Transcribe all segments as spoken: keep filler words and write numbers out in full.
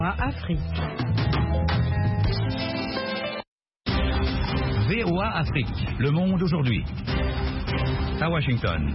Afrique. V O A Afrique, le monde aujourd'hui. À Washington.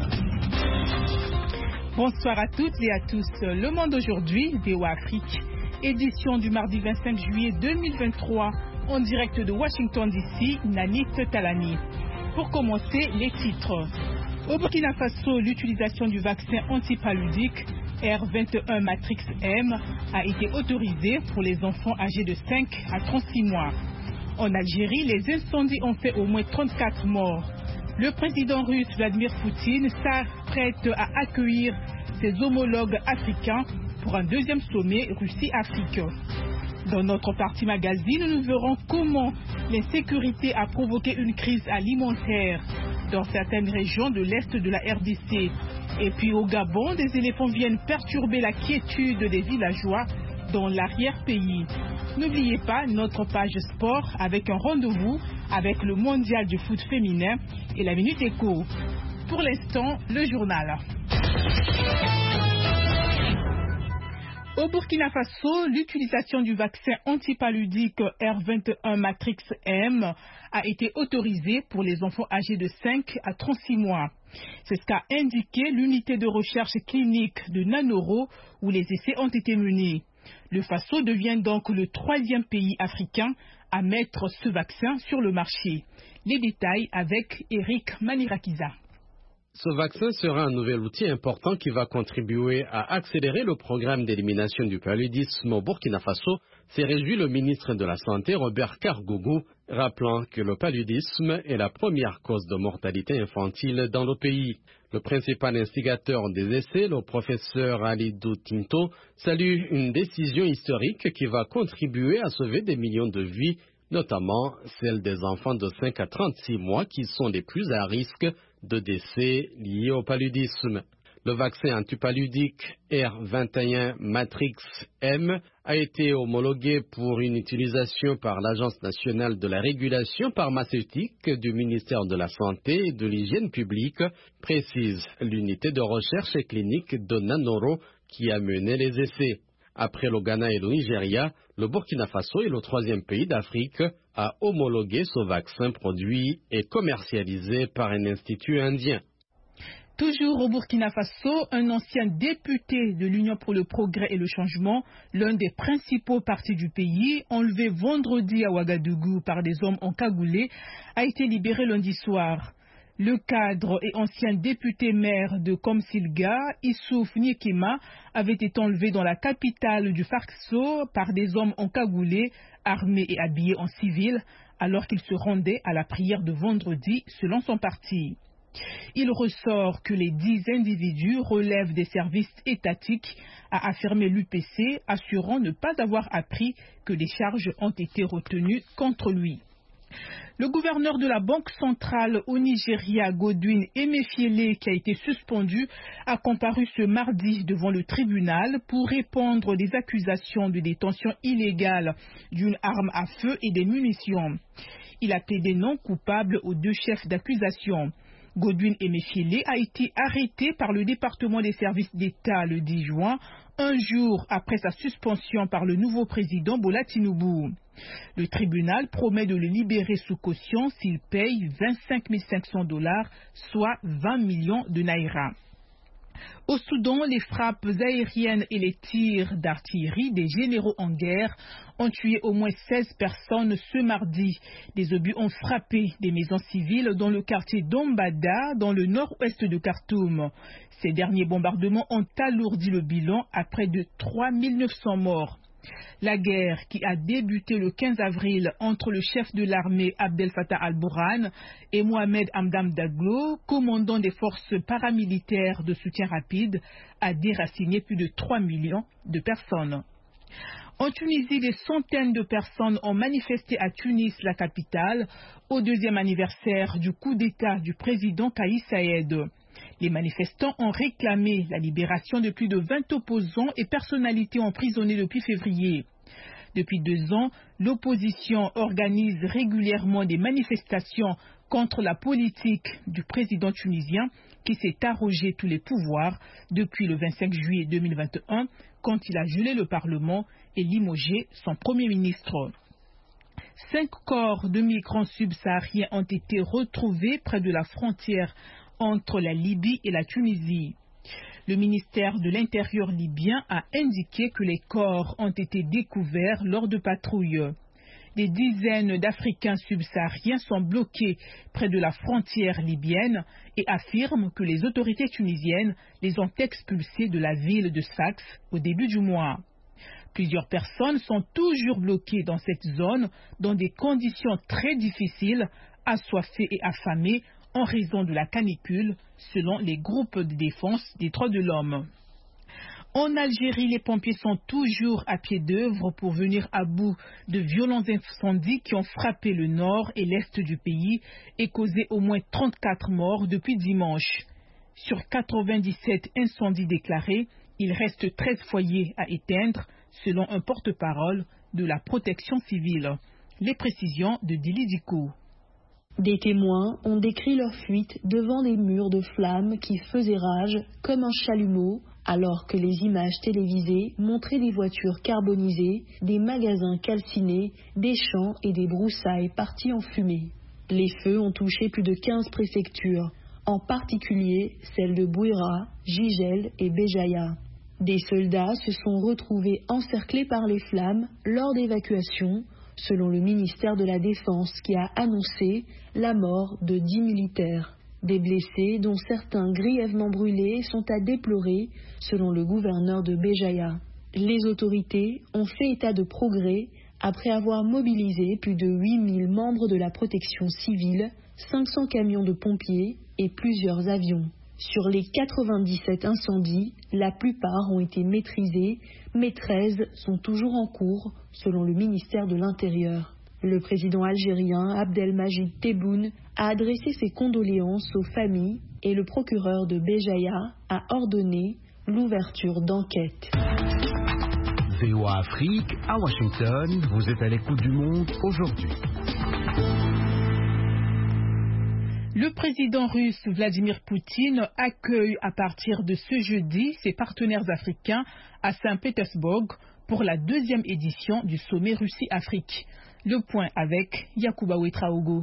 Bonsoir à toutes et à tous. Le monde aujourd'hui, V O A Afrique, édition du mardi vingt-cinq juillet deux mille vingt-trois, en direct de Washington D C, Nanit Talani. Pour commencer, les titres. Au Burkina Faso, l'utilisation du vaccin antipaludique R vingt et un Matrix M a été autorisée pour les enfants âgés de cinq à trente-six mois. En Algérie, les incendies ont fait au moins trente-quatre morts. Le président russe Vladimir Poutine s'apprête à accueillir ses homologues africains pour un deuxième sommet Russie-Afrique. Dans notre partie magazine, nous verrons comment l'insécurité a provoqué une crise alimentaire dans certaines régions de l'Est de la R D C. Et puis au Gabon, des éléphants viennent perturber la quiétude des villageois dans l'arrière-pays. N'oubliez pas notre page sport avec un rendez-vous avec le mondial du foot féminin et la Minute Éco. Pour l'instant, le journal. Au Burkina Faso, l'utilisation du vaccin antipaludique R vingt et un Matrix M a été autorisée pour les enfants âgés de cinq à trente-six mois. C'est ce qu'a indiqué l'unité de recherche clinique de Nanoro où les essais ont été menés. Le Faso devient donc le troisième pays africain à mettre ce vaccin sur le marché. Les détails avec Eric Manirakiza. Ce vaccin sera un nouvel outil important qui va contribuer à accélérer le programme d'élimination du paludisme au Burkina Faso, s'est réjoui le ministre de la Santé Robert Kargougou, rappelant que le paludisme est la première cause de mortalité infantile dans le pays. Le principal instigateur des essais, le professeur Alidou Tinto, salue une décision historique qui va contribuer à sauver des millions de vies, notamment celles des enfants de cinq à trente-six mois qui sont les plus à risque de décès liés au paludisme. Le vaccin antipaludique R vingt et un Matrix M a été homologué pour une utilisation par l'Agence nationale de la régulation pharmaceutique du ministère de la Santé et de l'Hygiène publique, précise l'unité de recherche clinique de Nanoro qui a mené les essais. Après le Ghana et le Nigeria, le Burkina Faso est le troisième pays d'Afrique à homologuer ce vaccin produit et commercialisé par un institut indien. Toujours au Burkina Faso, un ancien député de l'Union pour le progrès et le changement, l'un des principaux partis du pays, enlevé vendredi à Ouagadougou par des hommes encagoulés, a été libéré lundi soir. Le cadre et ancien député maire de Komsilga, Issouf Niekema, avait été enlevé dans la capitale du Faso par des hommes encagoulés, armés et habillés en civil, alors qu'il se rendait à la prière de vendredi selon son parti. Il ressort que les dix individus relèvent des services étatiques, a affirmé l'U P C, assurant ne pas avoir appris que des charges ont été retenues contre lui. Le gouverneur de la Banque centrale au Nigeria, Godwin Emefiele, qui a été suspendu, a comparu ce mardi devant le tribunal pour répondre des accusations de détention illégale d'une arme à feu et des munitions. Il a plaidé non coupable aux deux chefs d'accusation. Godwin Emefiele a été arrêté par le département des services d'État le dix juin, un jour après sa suspension par le nouveau président Bola Tinubu. Le tribunal promet de le libérer sous caution s'il paye vingt-cinq mille cinq cents dollars, soit vingt millions de naira. Au Soudan, les frappes aériennes et les tirs d'artillerie des généraux en guerre ont tué au moins seize personnes ce mardi. Des obus ont frappé des maisons civiles dans le quartier d'Ombada, dans le nord-ouest de Khartoum. Ces derniers bombardements ont alourdi le bilan à près de trois mille neuf cents morts. La guerre qui a débuté le quinze avril entre le chef de l'armée Abdel Fattah al-Burhan et Mohamed Hamdan Daglo, commandant des forces paramilitaires de soutien rapide, a déraciné plus de trois millions de personnes. En Tunisie, des centaines de personnes ont manifesté à Tunis, la capitale, au deuxième anniversaire du coup d'État du président Kais Saïed. Les manifestants ont réclamé la libération de plus de vingt opposants et personnalités emprisonnés depuis février. Depuis deux ans, l'opposition organise régulièrement des manifestations contre la politique du président tunisien qui s'est arrogé tous les pouvoirs depuis le vingt-cinq juillet deux mille vingt et un, quand il a gelé le Parlement et limogé son Premier ministre. Cinq corps de migrants subsahariens ont été retrouvés près de la frontière entre la Libye et la Tunisie. Le ministère de l'Intérieur libyen a indiqué que les corps ont été découverts lors de patrouilles. Des dizaines d'Africains subsahariens sont bloqués près de la frontière libyenne et affirment que les autorités tunisiennes les ont expulsés de la ville de Sfax au début du mois. Plusieurs personnes sont toujours bloquées dans cette zone dans des conditions très difficiles, assoiffées et affamées en raison de la canicule, selon les groupes de défense des droits de l'homme. En Algérie, les pompiers sont toujours à pied d'œuvre pour venir à bout de violents incendies qui ont frappé le nord et l'est du pays et causé au moins trente-quatre morts depuis dimanche. Sur quatre-vingt-dix-sept incendies déclarés, il reste treize foyers à éteindre, selon un porte-parole de la protection civile. Les précisions de Dili Diko. Des témoins ont décrit leur fuite devant les murs de flammes qui faisaient rage comme un chalumeau, alors que les images télévisées montraient des voitures carbonisées, des magasins calcinés, des champs et des broussailles partis en fumée. Les feux ont touché plus de quinze préfectures, en particulier celles de Bouira, Jijel et Béjaïa. Des soldats se sont retrouvés encerclés par les flammes lors d'évacuations, selon le ministère de la Défense qui a annoncé la mort de dix militaires. Des blessés, dont certains grièvement brûlés, sont à déplorer, selon le gouverneur de Béjaïa. Les autorités ont fait état de progrès après avoir mobilisé plus de huit mille membres de la protection civile, cinq cents camions de pompiers et plusieurs avions. Sur les quatre-vingt-dix-sept incendies, la plupart ont été maîtrisés, mais treize sont toujours en cours, selon le ministère de l'Intérieur. Le président algérien Abdelmajid Tebboune a adressé ses condoléances aux familles et le procureur de Béjaïa a ordonné l'ouverture d'enquêtes. V O A Afrique, à Washington, vous êtes à l'écoute du monde aujourd'hui. Le président russe Vladimir Poutine accueille à partir de ce jeudi ses partenaires africains à Saint-Pétersbourg pour la deuxième édition du sommet Russie-Afrique. Le point avec Yacouba Ouetraogo.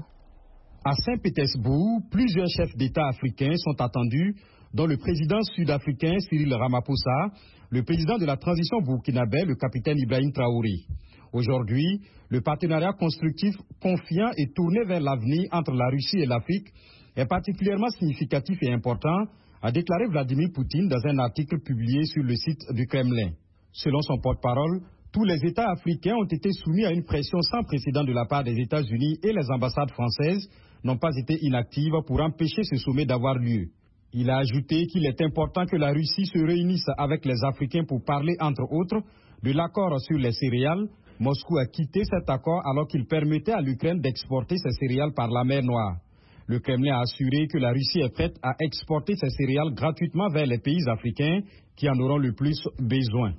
À Saint-Pétersbourg, plusieurs chefs d'État africains sont attendus, dont le président sud-africain Cyril Ramaphosa, le président de la transition burkinabé, le capitaine Ibrahim Traoré. Aujourd'hui, le partenariat constructif, confiant et tourné vers l'avenir entre la Russie et l'Afrique est particulièrement significatif et important, a déclaré Vladimir Poutine dans un article publié sur le site du Kremlin. Selon son porte-parole, tous les États africains ont été soumis à une pression sans précédent de la part des États-Unis et les ambassades françaises n'ont pas été inactives pour empêcher ce sommet d'avoir lieu. Il a ajouté qu'il est important que la Russie se réunisse avec les Africains pour parler, entre autres, de l'accord sur les céréales. Moscou a quitté cet accord alors qu'il permettait à l'Ukraine d'exporter ses céréales par la mer Noire. Le Kremlin a assuré que la Russie est prête à exporter ses céréales gratuitement vers les pays africains qui en auront le plus besoin.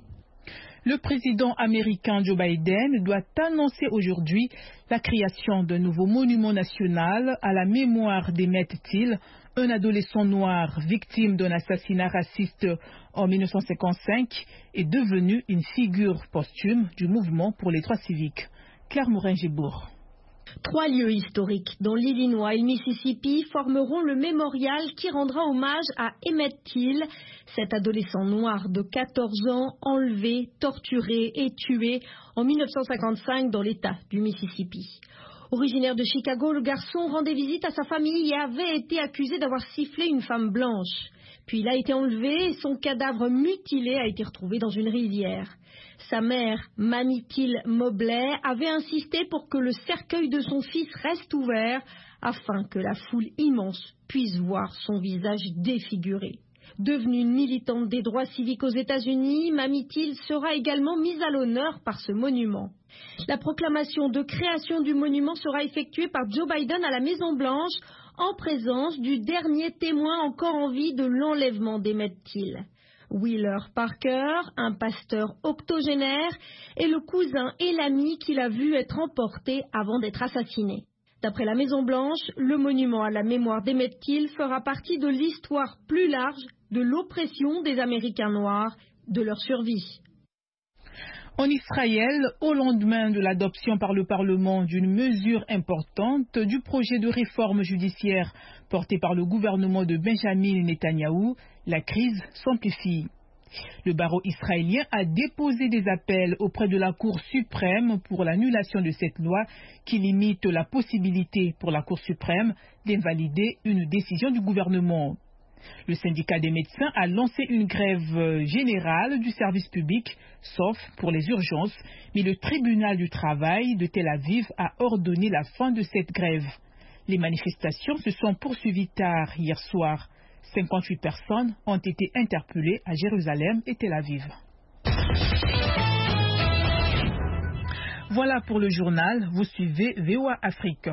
Le président américain Joe Biden doit annoncer aujourd'hui la création d'un nouveau monument national à la mémoire d'Emmett Till, un adolescent noir victime d'un assassinat raciste en mille neuf cent cinquante-cinq est devenu une figure posthume du mouvement pour les droits civiques. Claire Morin-Gébourg. Trois lieux historiques, dont l'Illinois et le Mississippi, formeront le mémorial qui rendra hommage à Emmett Till, cet adolescent noir de quatorze ans, enlevé, torturé et tué en mille neuf cent cinquante-cinq dans l'État du Mississippi. Originaire de Chicago, le garçon rendait visite à sa famille et avait été accusé d'avoir sifflé une femme blanche. Puis il a été enlevé et son cadavre mutilé a été retrouvé dans une rivière. Sa mère, Mamie Till Mobley, avait insisté pour que le cercueil de son fils reste ouvert afin que la foule immense puisse voir son visage défiguré. Devenue une militante des droits civiques aux États-Unis, Mamie Till sera également mise à l'honneur par ce monument. La proclamation de création du monument sera effectuée par Joe Biden à la Maison-Blanche en présence du dernier témoin encore en vie de l'enlèvement d'Emmett Till. Wheeler Parker, un pasteur octogénaire, est le cousin et l'ami qu'il a vu être emporté avant d'être assassiné. D'après la Maison-Blanche, le monument à la mémoire d'Emmett Till fera partie de l'histoire plus large de l'oppression des Américains noirs, de leur survie. En Israël, au lendemain de l'adoption par le Parlement d'une mesure importante du projet de réforme judiciaire porté par le gouvernement de Benjamin Netanyahou, la crise s'amplifie. Le barreau israélien a déposé des appels auprès de la Cour suprême pour l'annulation de cette loi qui limite la possibilité pour la Cour suprême d'invalider une décision du gouvernement. Le syndicat des médecins a lancé une grève générale du service public, sauf pour les urgences, mais le tribunal du travail de Tel Aviv a ordonné la fin de cette grève. Les manifestations se sont poursuivies tard hier soir. cinquante-huit personnes ont été interpellées à Jérusalem et Tel Aviv. Voilà pour le journal. Vous suivez V O A Afrique.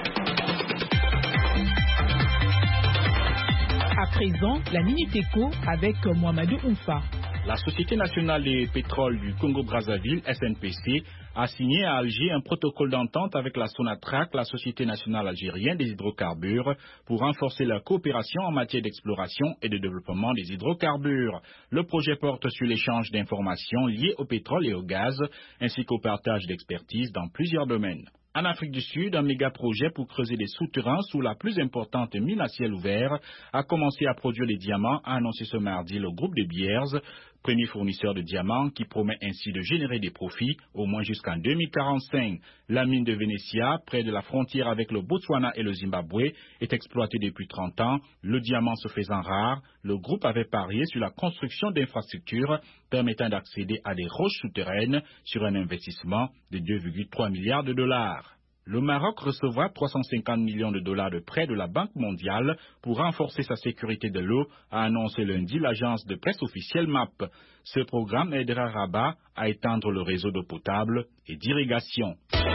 À présent, la Minute Éco avec Mohamedou Oumfa. La Société nationale des pétroles du Congo-Brazzaville, S N P C, a signé à Alger un protocole d'entente avec la Sonatrach, la Société nationale algérienne des hydrocarbures, pour renforcer la coopération en matière d'exploration et de développement des hydrocarbures. Le projet porte sur l'échange d'informations liées au pétrole et au gaz, ainsi qu'au partage d'expertise dans plusieurs domaines. En Afrique du Sud, un méga-projet pour creuser des souterrains sous la plus importante mine à ciel ouvert a commencé à produire des diamants, a annoncé ce mardi le groupe de Beers, premier fournisseur de diamants qui promet ainsi de générer des profits au moins jusqu'en deux mille quarante-cinq. La mine de Venetia, près de la frontière avec le Botswana et le Zimbabwe, est exploitée depuis trente ans. Le diamant se faisant rare, le groupe avait parié sur la construction d'infrastructures permettant d'accéder à des roches souterraines sur un investissement de deux virgule trois milliards de dollars. Le Maroc recevra trois cent cinquante millions de dollars de prêts de la Banque mondiale pour renforcer sa sécurité de l'eau, a annoncé lundi l'agence de presse officielle M A P. Ce programme aidera Rabat à étendre le réseau d'eau potable et d'irrigation.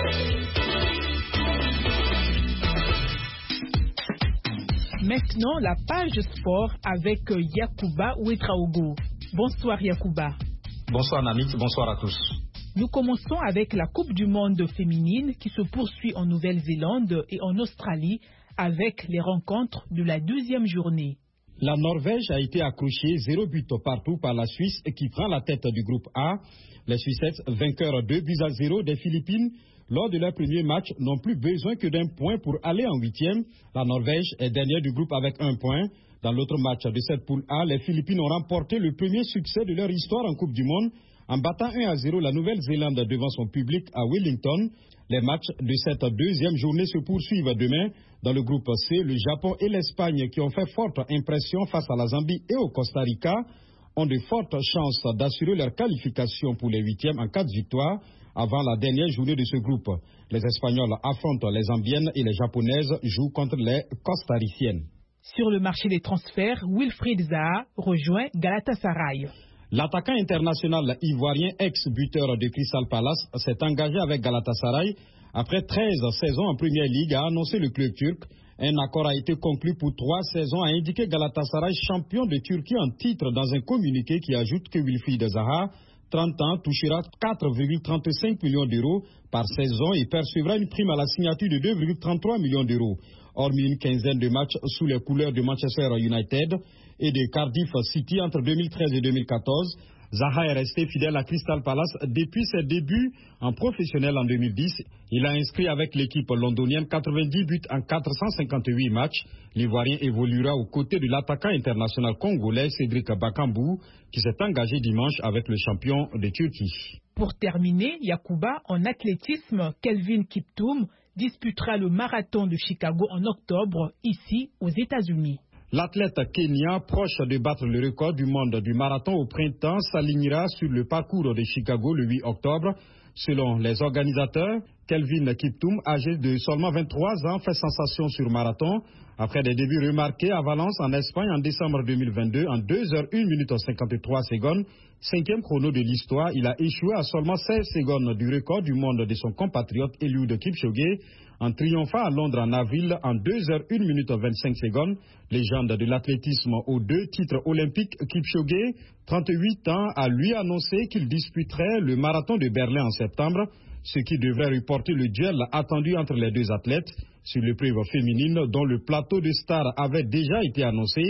Maintenant, la page sport avec Yacouba Ouetraogo. Bonsoir Yacouba. Bonsoir Namit, bonsoir à tous. Nous commençons avec la Coupe du monde féminine qui se poursuit en Nouvelle-Zélande et en Australie avec les rencontres de la deuxième journée. La Norvège a été accrochée zéro but partout par la Suisse qui prend la tête du groupe A. Les Suissettes, vainqueurs deux buts à zéro des Philippines, lors de leur premier match, n'ont plus besoin que d'un point pour aller en huitième. La Norvège est dernière du groupe avec un point. Dans l'autre match de cette poule A, les Philippines ont remporté le premier succès de leur histoire en Coupe du monde en battant un à zéro la Nouvelle-Zélande devant son public à Wellington. Les matchs de cette deuxième journée se poursuivent demain. Dans le groupe C, le Japon et l'Espagne, qui ont fait forte impression face à la Zambie et au Costa Rica, ont de fortes chances d'assurer leur qualification pour les huitièmes en cas de victoire avant la dernière journée de ce groupe. Les Espagnols affrontent les Zambiennes et les Japonaises jouent contre les Costariciennes. Sur le marché des transferts, Wilfried Zaha rejoint Galatasaray. L'attaquant international ivoirien, ex-buteur de Crystal Palace, s'est engagé avec Galatasaray. Après treize saisons en Première Ligue, a annoncé le club turc. Un accord a été conclu pour trois saisons, a indiqué Galatasaray, champion de Turquie en titre, dans un communiqué qui ajoute que Wilfried Zaha, trente ans, touchera quatre virgule trente-cinq millions d'euros par saison et percevra une prime à la signature de deux virgule trente-trois millions d'euros. Hormis une quinzaine de matchs sous les couleurs de Manchester United et de Cardiff City entre deux mille treize et deux mille quatorze, Zaha est resté fidèle à Crystal Palace depuis ses débuts en professionnel en deux mille dix. Il a inscrit avec l'équipe londonienne quatre-vingt-dix buts en quatre cent cinquante-huit matchs. L'Ivoirien évoluera aux côtés de l'attaquant international congolais Cédric Bakambu, qui s'est engagé dimanche avec le champion de Turquie. Pour terminer, Yacouba, en athlétisme, Kelvin Kiptoum disputera le marathon de Chicago en octobre, ici aux États-Unis. L'athlète kenyan, proche de battre le record du monde du marathon au printemps, s'alignera sur le parcours de Chicago le huit octobre. Selon les organisateurs, Kelvin Kiptoum, âgé de seulement vingt-trois ans, fait sensation sur marathon. Après des débuts remarqués à Valence en Espagne en décembre deux mille vingt-deux, en deux heures une minute cinquante-trois secondes, cinquième chrono de l'histoire, il a échoué à seulement seize secondes du record du monde de son compatriote Eliud Kipchoge, en triomphant à Londres en avril en deux heures une minute vingt-cinq secondes. Légende de l'athlétisme aux deux titres olympiques, Kipchoge, trente-huit ans, a lui annoncé qu'il disputerait le marathon de Berlin en septembre, ce qui devrait reporter le duel attendu entre les deux athlètes. Sur l'épreuve féminine, dont le plateau de stars avait déjà été annoncé,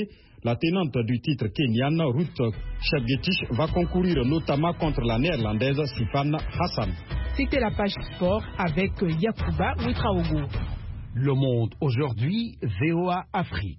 La tenante du titre kenyane, Ruth Chepngetich, va concourir notamment contre la néerlandaise Sifan Hassan. C'était la page sport avec Yacouba Ouetraogo. Le Monde aujourd'hui, V O A Afrique.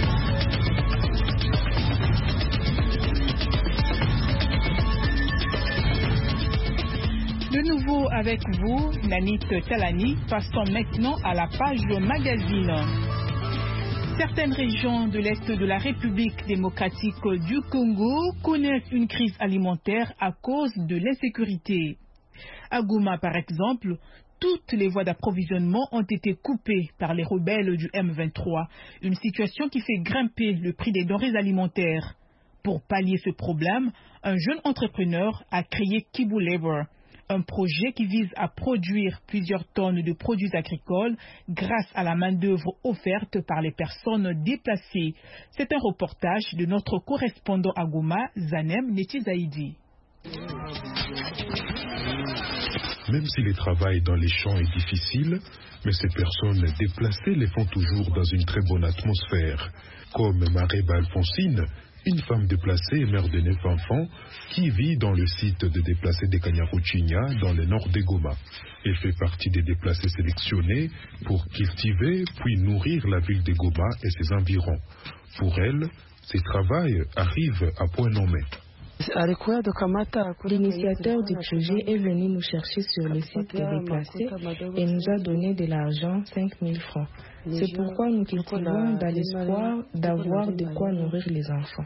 De nouveau avec vous, Nanit Talani, passons maintenant à la page magazine. Certaines régions de l'Est de la République démocratique du Congo connaissent une crise alimentaire à cause de l'insécurité. À Goma, par exemple, toutes les voies d'approvisionnement ont été coupées par les rebelles du M vingt-trois, une situation qui fait grimper le prix des denrées alimentaires. Pour pallier ce problème, un jeune entrepreneur a créé Kibu Labor, un projet qui vise à produire plusieurs tonnes de produits agricoles grâce à la main-d'œuvre offerte par les personnes déplacées. C'est un reportage de notre correspondant à Goma, Zanem Netizaïdi. Même si le travail dans les champs est difficile, mais ces personnes déplacées les font toujours dans une très bonne atmosphère, comme Mareba Alphonsine, une femme déplacée et mère de neuf enfants qui vit dans le site de déplacés de Kanyaruchinya dans le nord de Goma. Elle fait partie des déplacés sélectionnés pour cultiver puis nourrir la ville de Goma et ses environs. Pour elle, ce travail arrive à point nommé. L'initiateur du projet est venu nous chercher sur le site des déplacés et nous a donné de l'argent, cinq mille francs. C'est pourquoi nous cultivons dans l'espoir d'avoir de quoi nourrir les enfants.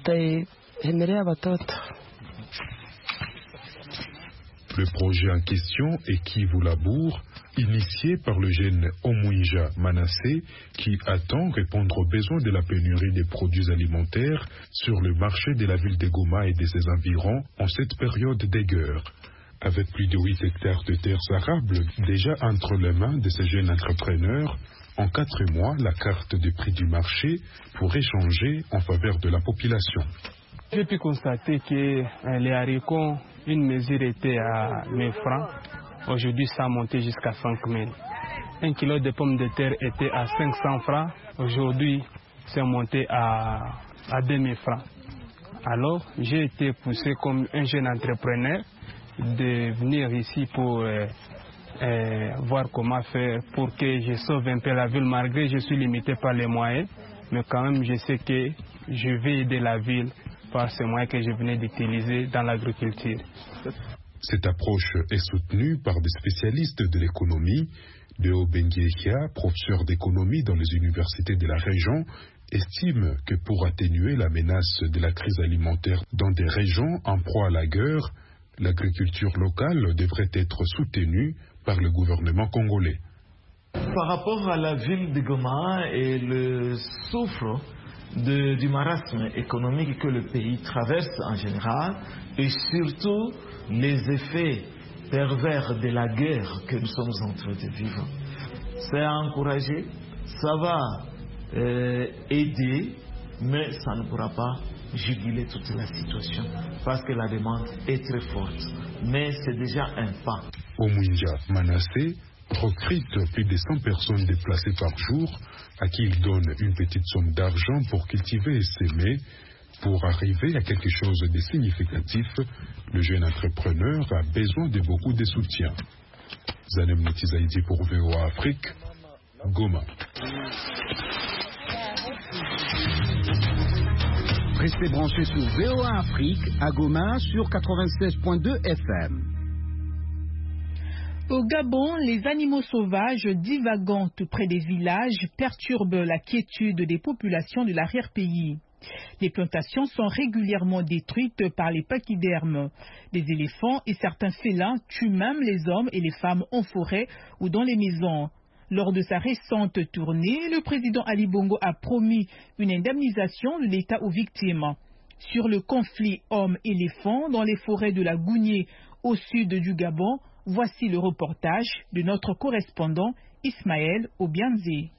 Le projet en question est Kivu Labour, initié par le jeune Omouinja Manassé, qui attend répondre aux besoins de la pénurie des produits alimentaires sur le marché de la ville de Goma et de ses environs en cette période de guerre. Avec plus de huit hectares de terres arables déjà entre les mains de ces jeunes entrepreneurs, en quatre mois, la carte de prix du marché pourrait changer en faveur de la population. J'ai pu constater que euh, les haricots, une mesure était à mille francs. Aujourd'hui, ça a monté jusqu'à cinq mille. Un kilo de pommes de terre était à cinq cents francs. Aujourd'hui, c'est monté à, à deux mille francs. Alors, j'ai été poussé comme un jeune entrepreneur de venir ici pour euh, euh, voir comment faire pour que je sauve un peu la ville, malgré que je suis limité par les moyens. Mais quand même, je sais que je vais aider la ville par ces moyens que je venais d'utiliser dans l'agriculture. Cette approche est soutenue par des spécialistes de l'économie. Deo Benguiechia, professeur d'économie dans les universités de la région, estime que pour atténuer la menace de la crise alimentaire dans des régions en proie à la guerre, l'agriculture locale devrait être soutenue par le gouvernement congolais. Par rapport à la ville de Goma et le souffre de, du marasme économique que le pays traverse en général, et surtout les effets pervers de la guerre que nous sommes en train de vivre, c'est à encourager, ça va euh, aider, mais ça ne pourra pas juguler toute la situation parce que la demande est très forte. Mais c'est déjà un pas. Omouinja Manassé recrute plus de cent personnes déplacées par jour à qui il donne une petite somme d'argent pour cultiver et s'aimer. Pour arriver à quelque chose de significatif, le jeune entrepreneur a besoin de beaucoup de soutien. Zanem Netizaïdi pour V O A Afrique, Goma. Restez branchés sur V O A Afrique à Goma sur quatre-vingt-seize point deux F M. Au Gabon, les animaux sauvages divagant près des villages perturbent la quiétude des populations de l'arrière-pays. Les plantations sont régulièrement détruites par les pachydermes. Des éléphants et certains félins tuent même les hommes et les femmes en forêt ou dans les maisons. Lors de sa récente tournée, le président Ali Bongo a promis une indemnisation de l'État aux victimes. Sur le conflit homme-éléphant dans les forêts de la Gougnée au sud du Gabon, voici le reportage de notre correspondant Ismaël Obianzi.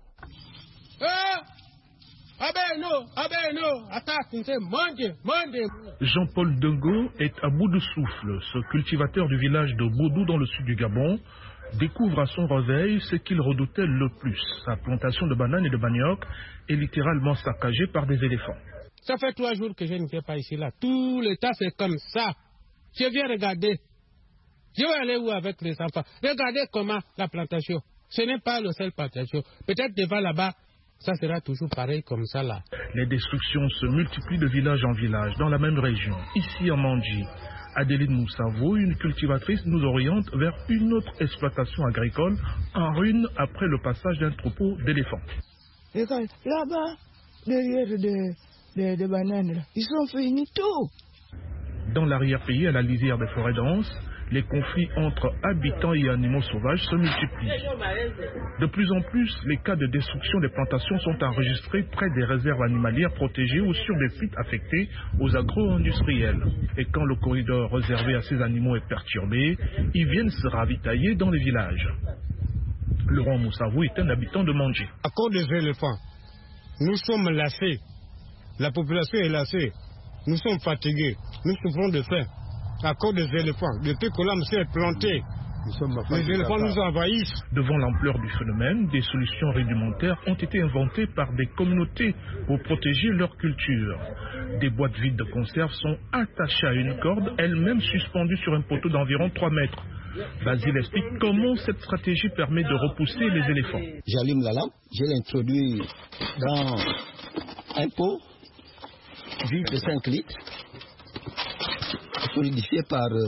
Jean-Paul Dengo est à bout de souffle. Ce cultivateur du village de Bodou dans le sud du Gabon découvre à son réveil ce qu'il redoutait le plus. Sa plantation de bananes et de manioc est littéralement saccagée par des éléphants. Ça fait trois jours que je ne viens pas ici là. Tout le temps c'est comme ça. Je viens regarder. Je vais aller où avec les enfants? Regardez comment la plantation. Ce n'est pas le seul plantation. Peut-être devant là-bas, ça sera toujours pareil comme ça là. Les destructions se multiplient de village en village dans la même région. Ici en Mandji, Adéline Moussavo, une cultivatrice, nous oriente vers une autre exploitation agricole en ruine après le passage d'un troupeau d'éléphants. Regarde, là-bas, derrière des, des, des bananes, là, ils ont fini tout. Dans l'arrière-pays, à la lisière des forêts denses, les conflits entre habitants et animaux sauvages se multiplient. De plus en plus, les cas de destruction des plantations sont enregistrés près des réserves animalières protégées ou sur des sites affectés aux agro-industriels. Et quand le corridor réservé à ces animaux est perturbé, ils viennent se ravitailler dans les villages. Laurent Moussavou est un habitant de Mandji. À cause des éléphants, nous sommes lassés. La population est lassée. Nous sommes fatigués. Nous souffrons de faim. À cause des éléphants, depuis que l'homme s'est planté, les éléphants nous envahissent. Devant l'ampleur du phénomène, des solutions rudimentaires ont été inventées par des communautés pour protéger leur culture. Des boîtes vides de conserve sont attachées à une corde, elles-mêmes suspendues sur un poteau d'environ trois mètres. Basile explique comment cette stratégie permet de repousser les éléphants. J'allume la lampe, je l'introduis dans un pot vide de cinq litres. Solidifié par euh,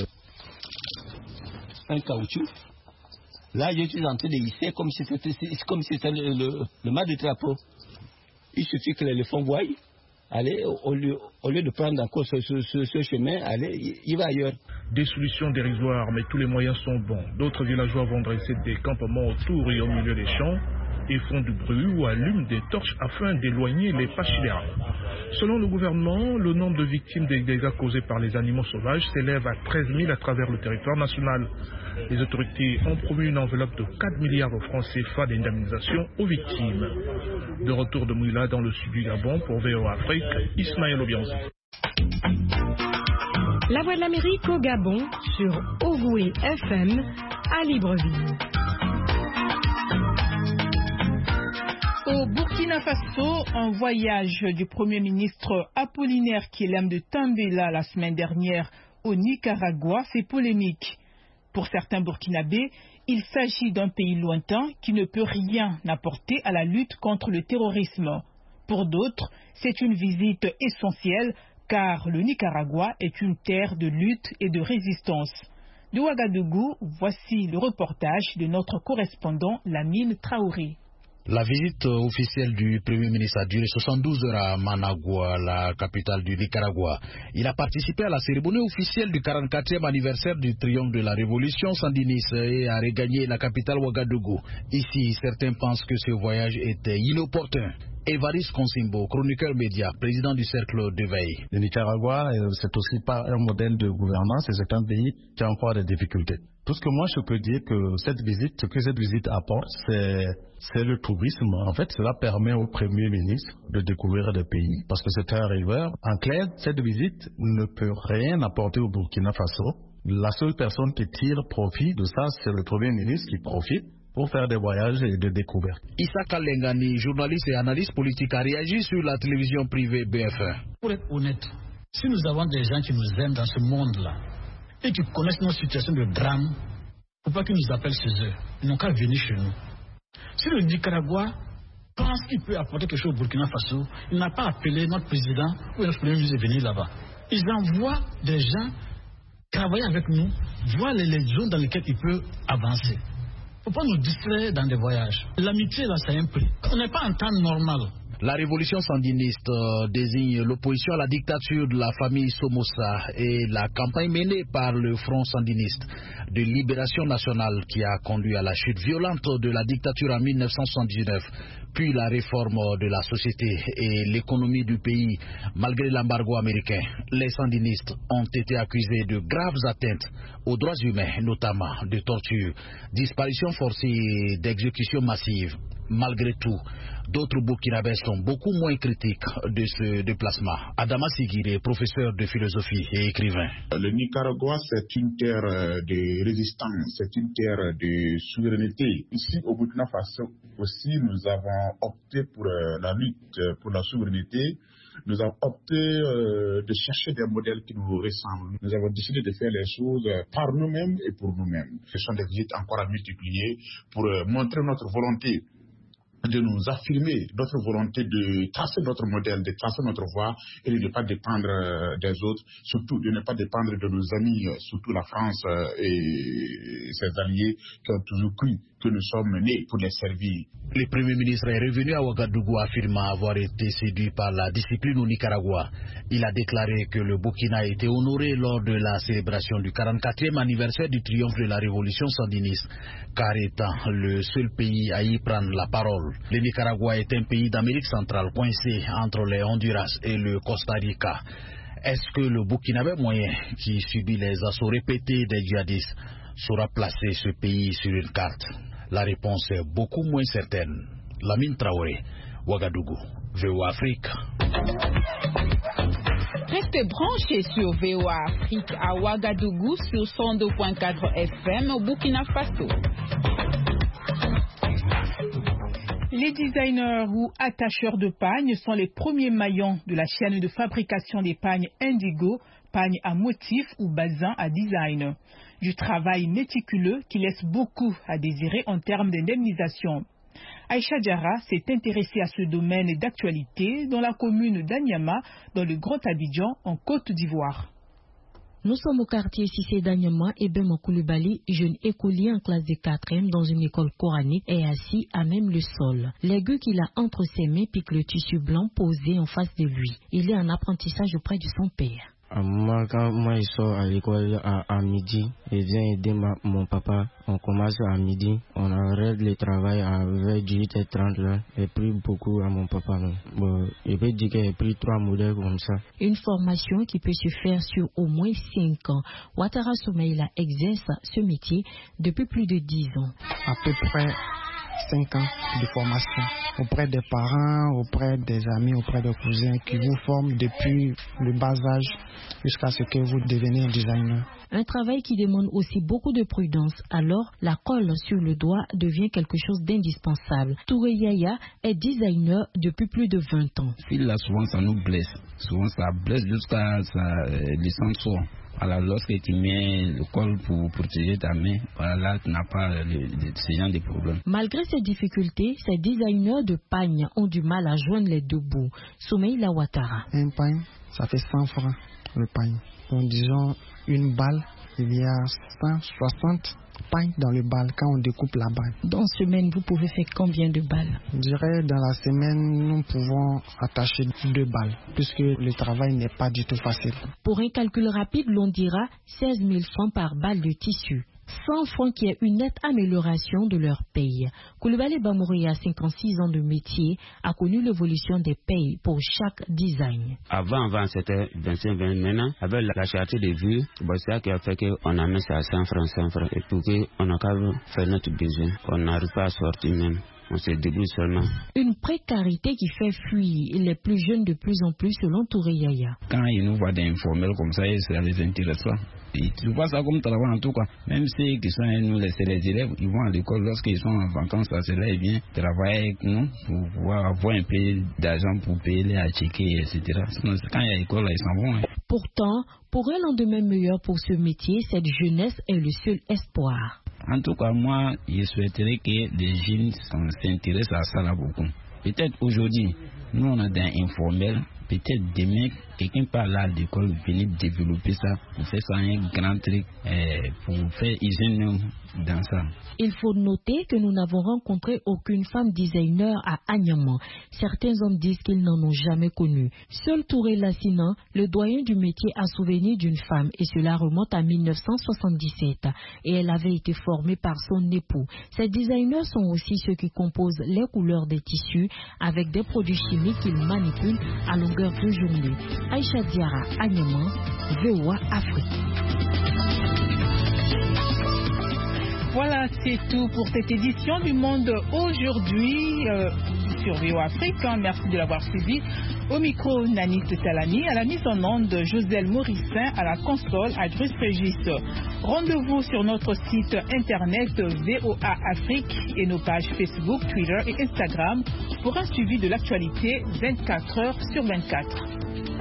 un caoutchouc. Là, je suis en train de hisser comme si c'était comme si c'était le, le, le mât du drapeau. Il suffit que l'éléphant voie, allez, au lieu, au lieu de prendre encore ce, ce, ce, ce chemin, allez, il, il va ailleurs. Des solutions dérisoires, mais tous les moyens sont bons. D'autres villageois vont dresser des campements autour et au milieu des champs et font du bruit ou allument des torches afin d'éloigner les pachydermes. Selon le gouvernement, le nombre de victimes des dégâts causés par les animaux sauvages s'élève à treize mille à travers le territoire national. Les autorités ont promis une enveloppe de quatre milliards de francs C F A d'indemnisation aux victimes. De retour de Mouila dans le sud du Gabon pour V O A Afrique, Ismaël Obianzi. La Voix de l'Amérique au Gabon sur Ogoué F M à Libreville. Au Burkina Faso, un voyage du Premier ministre Apollinaire Kyelem de Tambela la semaine dernière au Nicaragua fait polémique. Pour certains Burkinabés, il s'agit d'un pays lointain qui ne peut rien apporter à la lutte contre le terrorisme. Pour d'autres, c'est une visite essentielle car le Nicaragua est une terre de lutte et de résistance. De Ouagadougou, voici le reportage de notre correspondant Lamine Traoré. La visite officielle du Premier ministre a duré soixante-douze heures à Managua, la capitale du Nicaragua. Il a participé à la cérémonie officielle du quarante-quatrième anniversaire du triomphe de la révolution sandiniste et a regagné la capitale Ouagadougou. Ici, certains pensent que ce voyage était inopportun. Évariste Consimbo, chroniqueur média, président du cercle de veille. Le Nicaragua, c'est aussi pas un modèle de gouvernance et c'est un pays qui a encore des difficultés. Tout ce que moi je peux dire que cette visite, ce que cette visite apporte, c'est, c'est le tourisme. En fait, cela permet au Premier ministre de découvrir des pays parce que c'est un riveur. En clair, cette visite ne peut rien apporter au Burkina Faso. La seule personne qui tire profit de ça, c'est le Premier ministre qui profite pour faire des voyages et des découvertes. Issa Kalengani, journaliste et analyste politique, a réagi sur la télévision privée B F un. Pour être honnête, si nous avons des gens qui nous aiment dans ce monde-là et qui connaissent nos situations de drame, il ne faut pas qu'ils nous appellent chez eux. Ils n'ont qu'à venir chez nous. Si le Nicaragua pense qu'il peut apporter quelque chose au Burkina Faso, il n'a pas appelé notre président ou notre premier ministre de venir là-bas. Ils envoient des gens travailler avec nous, voir les, les zones dans lesquelles il peut avancer. Il ne faut pas nous distraire dans des voyages. L'amitié, là, ça a un prix. On n'est pas en temps normal. La révolution sandiniste euh, désigne l'opposition à la dictature de la famille Somoza et la campagne menée par le Front sandiniste de libération nationale qui a conduit à la chute violente de la dictature en mille neuf cent soixante-dix-neuf, puis la réforme de la société et l'économie du pays malgré l'embargo américain. Les sandinistes ont été accusés de graves atteintes aux droits humains, notamment de torture, disparition forcée et d'exécution massive. Malgré tout, d'autres Burkinabés sont beaucoup moins critiques de ce déplacement. Adama Sigire, professeur de philosophie et écrivain. Le Nicaragua, c'est une terre de résistance, c'est une terre de souveraineté. Ici, au Burkina Faso aussi, nous avons opté pour la lutte pour la souveraineté. Nous avons opté euh, de chercher des modèles qui nous ressemblent. Nous avons décidé de faire les choses par nous-mêmes et pour nous-mêmes. Ce sont des visites encore à multiplier pour euh, montrer notre volonté de nous affirmer, notre volonté de tracer notre modèle, de tracer notre voie et de ne pas dépendre euh, des autres, surtout de ne pas dépendre de nos amis, euh, surtout la France euh, et ses alliés qui ont toujours cru que nous sommes nés pour les servir. Le Premier ministre est revenu à Ouagadougou affirmant avoir été séduit par la discipline au Nicaragua. Il a déclaré que le Burkina a été honoré lors de la célébration du quarante-quatrième anniversaire du triomphe de la révolution sandiniste, car étant le seul pays à y prendre la parole. Le Nicaragua est un pays d'Amérique centrale coincé entre les Honduras et le Costa Rica. Est-ce que le Burkinabé moyen, qui subit les assauts répétés des djihadistes, saura placer ce pays sur une carte? La réponse est beaucoup moins certaine. Lamine Traoré, Ouagadougou, V O A Afrique. Restez branchés sur V O A Afrique à Ouagadougou sur cent deux point quatre F M au Burkina Faso. Les designers ou attacheurs de pagnes sont les premiers maillons de la chaîne de fabrication des pagnes indigo, pagnes à motifs ou basin à design. Du travail méticuleux qui laisse beaucoup à désirer en termes d'indemnisation. Aïcha Diarra s'est intéressée à ce domaine d'actualité dans la commune d'Anyama, dans le Grand Abidjan, en Côte d'Ivoire. Nous sommes au quartier Cissé d'Anyama et Bemo Koulibaly, jeune écolier en classe de quatrième dans une école coranique, est assis à même le sol. L'aigu qu'il a entre ses mains pique le tissu blanc posé en face de lui. Il est en apprentissage auprès de son père. Moi, quand moi je sors à l'école à, à midi, je viens aider ma, mon papa. On commence à midi, on arrête le travail à dix-huit heures trente là. J'ai pris beaucoup à mon papa. Bon, je peux dire que j'ai pris trois modèles comme ça. Une formation qui peut se faire sur au moins cinq ans. Ouattara Soumaïla exerce ce métier depuis plus de dix ans. À peu près cinq ans de formation auprès des parents, auprès des amis, auprès des cousins qui vous forment depuis le bas âge jusqu'à ce que vous deveniez un designer. Un travail qui demande aussi beaucoup de prudence, alors la colle sur le doigt devient quelque chose d'indispensable. Touré Yaya est designer depuis plus de vingt ans. Là, souvent ça nous blesse, souvent ça blesse jusqu'à ça descendre souvent. Alors, lorsque tu mets le col pour protéger ta main, voilà, là, tu n'as pas le, le, ce genre de problème. Malgré ces difficultés, ces designers de pagnes ont du mal à joindre les deux bouts. Soumaïla Ouattara. Un pagne, ça fait cent francs le pagne. Donc, disons, une balle, il y a cent soixante pagnes dans le bal quand on découpe la balle. Dans une semaine, vous pouvez faire combien de balles? Je dirais dans la semaine, nous pouvons attacher deux balles, puisque le travail n'est pas du tout facile. Pour un calcul rapide, l'on dira seize mille francs par balle de tissu. cent francs qui est une nette amélioration de leur paye. Koulibaly Bamouri, à cinquante-six ans de métier, a connu l'évolution des payes pour chaque design. Avant, avant c'était vingt-cinq vingt. Maintenant, avec la, la charte de vue, c'est ça qui a fait qu'on a mis ça à cent francs, cent francs. Et pour qu'on a qu'à faire notre besoin, on n'arrive pas à sortir même. On se débrouille seulement. Une précarité qui fait fuir les plus jeunes de plus en plus selon Touré Yaya. Quand ils nous voient des informels comme ça, ça les intéresse pas. Tu vois ça comme travail en tout cas. Même ceux qui sont nous, les élèves, ils vont à l'école lorsqu'ils sont en vacances, ça c'est là, ils viennent travailler avec nous pour pouvoir avoir un peu d'argent pour payer les à checker, et cetera. Sinon, quand il y a l'école, ils s'en vont. Hein. Pourtant, pour un lendemain meilleur pour ce métier, cette jeunesse est le seul espoir. En tout cas, moi, je souhaiterais que les jeunes s'intéressent à ça là beaucoup. Peut-être aujourd'hui, nous on a des informels. Peut-être demain, quelqu'un par là à l'école venir développer ça, pour faire ça un grand truc, eh, pour faire usine dans ça. Il faut noter que nous n'avons rencontré aucune femme designer à Anyama. Certains hommes disent qu'ils n'en ont jamais connu. Seul Touré Lassina, le doyen du métier, a souvenir d'une femme, et cela remonte à mille neuf cent soixante-dix-sept. Et elle avait été formée par son époux. Ces designers sont aussi ceux qui composent les couleurs des tissus avec des produits chimiques qu'ils manipulent à longueur de journée. Aïcha Diarra, Anyama, V O A Afrique. Voilà. Voilà, c'est tout pour cette édition du Monde aujourd'hui euh, sur V O Afrique. Merci de l'avoir suivi. Au micro, Nanit Talani, à la mise en onde, Joselle Morissin, à la console, Adrus Régis. Rendez-vous sur notre site internet V O A Afrique et nos pages Facebook, Twitter et Instagram pour un suivi de l'actualité vingt-quatre heures sur vingt-quatre.